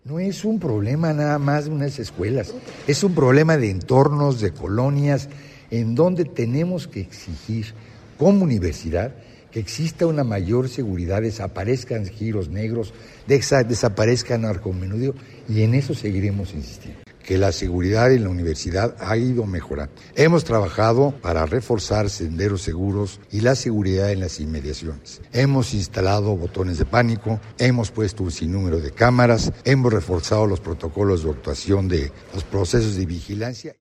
No es un problema nada más de unas escuelas, es un problema de entornos, de colonias, en donde tenemos que exigir como universidad que exista una mayor seguridad, desaparezcan giros negros, desaparezcan narcomenudeo, y en eso seguiremos insistiendo. Que la seguridad en la universidad ha ido mejorando. Hemos trabajado para reforzar senderos seguros y la seguridad en las inmediaciones. Hemos instalado botones de pánico, hemos puesto un sinnúmero de cámaras, hemos reforzado los protocolos de actuación de los procesos de vigilancia.